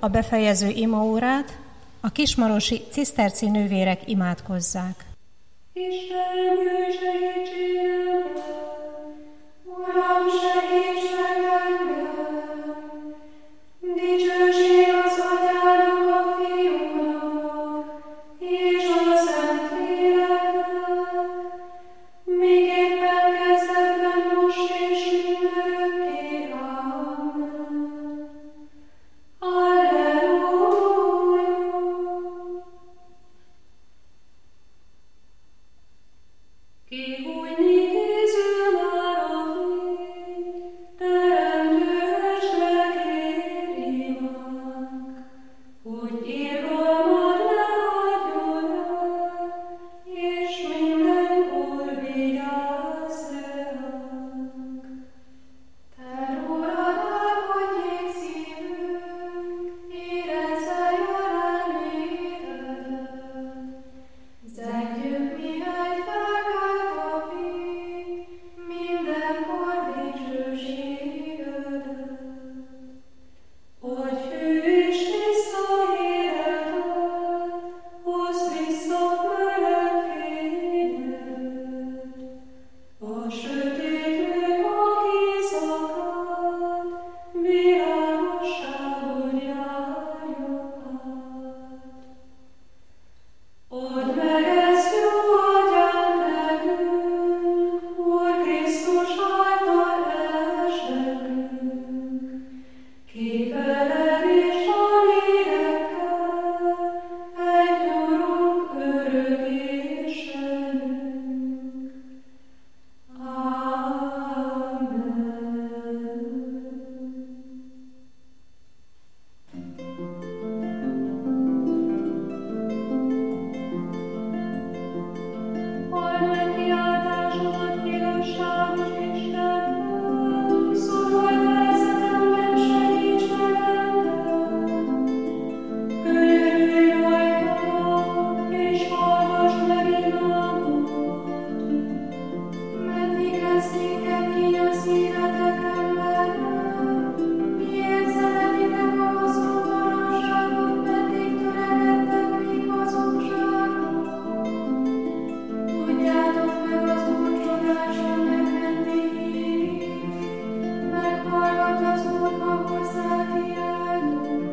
a befejező imaórát, a kismarosi ciszterci nővérek imádkozzák. Istenem, jöjj segítségemre! Uram, segíts meg engem! Dicsőség az Atyának, a Fiúnak, és a Szentléleknek, miképpen kezdetben, most és mindörökké. Amen. Alleluja! Kihújni készül már a fény, teremtősnek hívnak, hogy irgalmat leadjon el, és mindenkor vigyázz ránk. Terrorad elhagyjék szívünk, érezze jelenlétedet. Zengjük, mihely felkelt a fény, mindenkor dicsőségedet. Hogy hű és tiszta életet, hozd vissza meleg fényedet. A sötét nők éjszakát, világosságon járjon át. Add meg ezt, jó Atyám, nekünk, Úr Krisztus által eless nekünk. Képeled és a lélekkel, egy Urunk örök Istenünk. Amen. Halld meg kiáltásomat, igazságos Istenem, szorulj nehezetemben, segíts meg engem. Könyörülj rajtam, és hallgass meg imámat. Meddig lesznék kemény a szívetek emberem? Miért szeretitek a haszontalanságot, meddig törekedtek még hazugságra? Tudjátok meg az Úr csodásan megmenti hírét, meghallgat az Úr, ha hozzá kiáltok.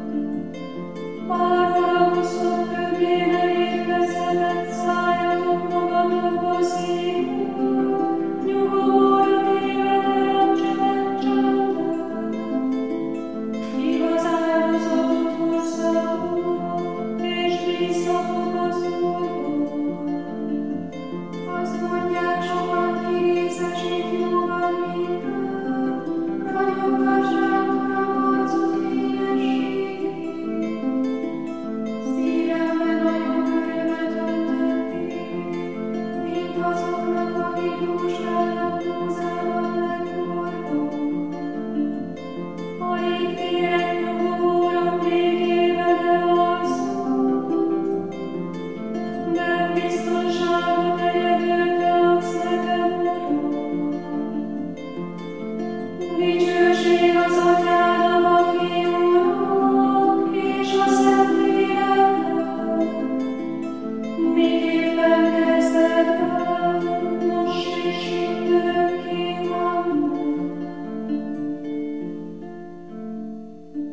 Bár haraguszok, többé nem érkezhetek, szálljatok magatokba szívül, nyugovóra téve teremtsetek csöndet. Igaz áldozatot hozzatok, és bízzatok az Úrban. Azt mondják, sokat kirészesít jóban minket, ragyogtass ránk, Uram, arcod fényességét. Szívemben nagyobb örömet öntöttél, mint azoknak, akik dúsgálnak húzában megfordul. Alig térek nyugovóra, végében elalszom, mert biztonságot egyedül te adsz nekem, Uram. Dicsőség az Atyának, a Fiúnak, és a Szentléleknek, miképpen kezdetben, most és mindörökké. Amen.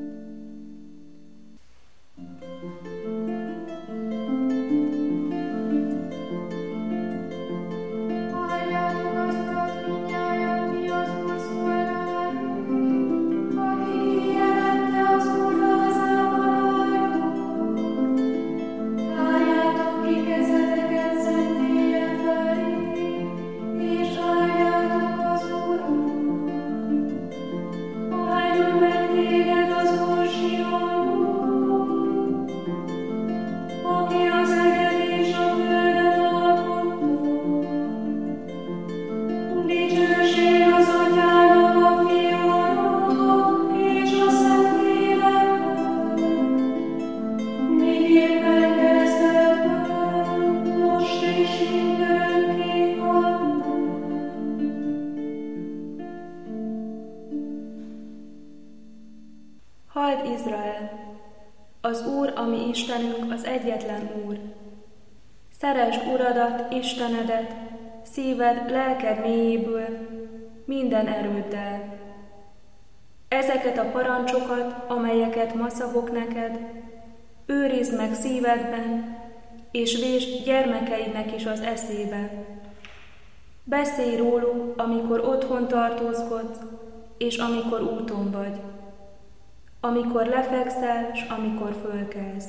Halld Izrael! Az Úr, a mi Istenünk, az egyetlen Úr. Szeresd Uradat, Istenedet, szíved, lelked mélyéből, minden erőddel. Ezeket a parancsokat, amelyeket ma szavok neked, őrizd meg szívedben, és vésd gyermekeidnek is az eszébe. Beszélj róluk, amikor otthon tartózkodsz, és amikor úton vagy, amikor lefekszel, s amikor fölkelsz.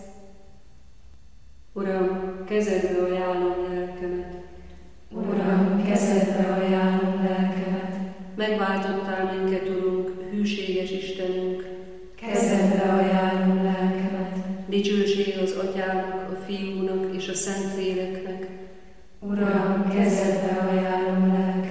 Uram, kezedbe ajánlom lelkemet. Uram, kezedbe ajánlom lelkemet. Megváltottál minket, Urunk, hűséges Istenünk. Kezedbe ajánlom lelkemet. Dicsőség az Atyának, a Fiúnak és a Szentléleknek. Uram, kezedbe ajánlom lelkemet.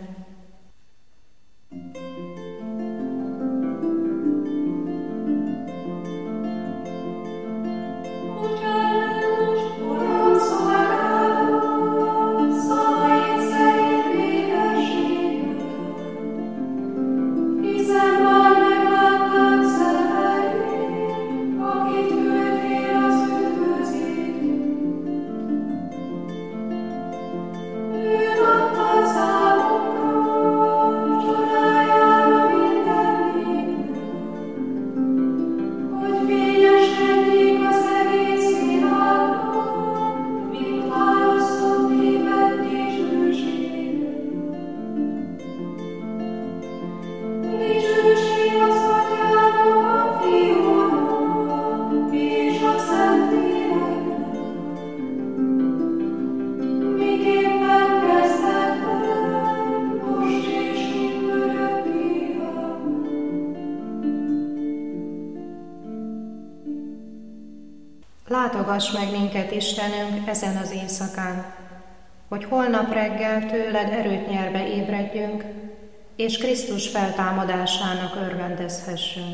Látogass meg minket, Istenünk, ezen az éjszakán, hogy holnap reggel tőled erőt nyerve ébredjünk, és Krisztus feltámadásának örvendezhessünk,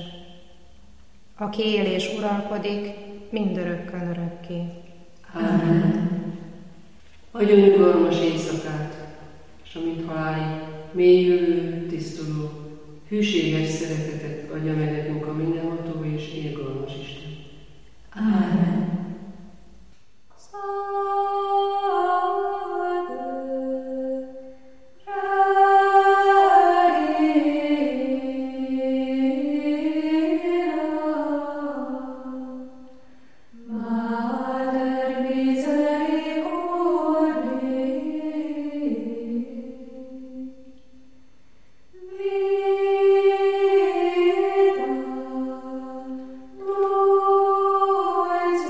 aki él és uralkodik mindörökkön örökké. Ámen. Adjon nyugalmas éjszakát, és amint halálig mélyülő, tisztuló, hűséges szeretetet adja meg nekünk a mindenható és irgalmas Isten. Ámen. Lord,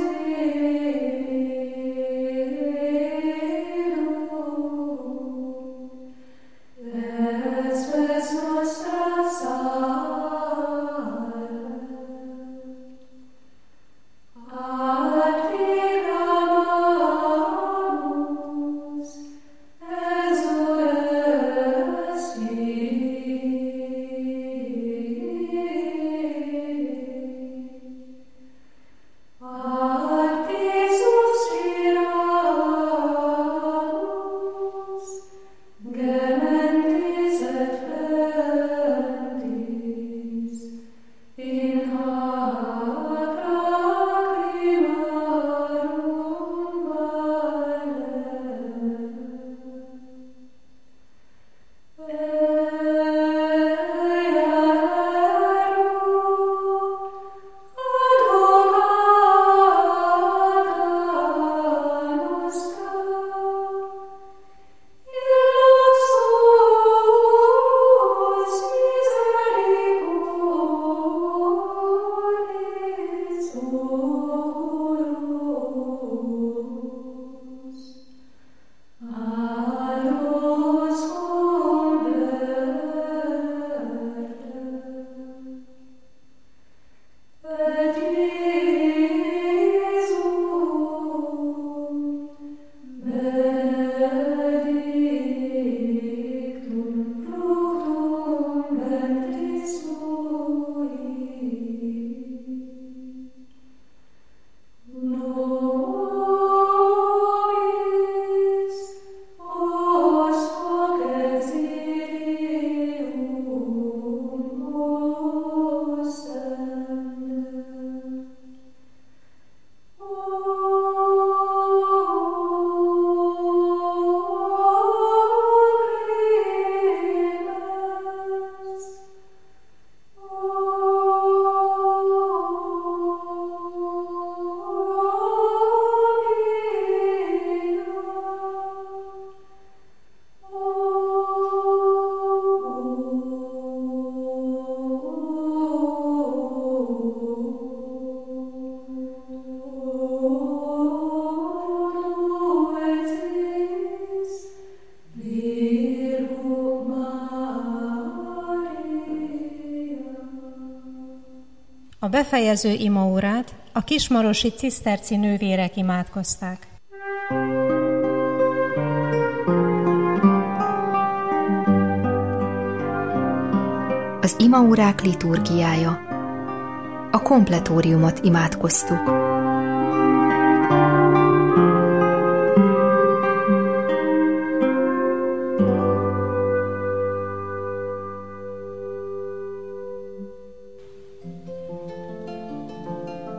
A befejező imaórát a kismarosi ciszterci nővérek imádkozták. Az imaórák liturgiája. A kompletóriumot imádkoztuk.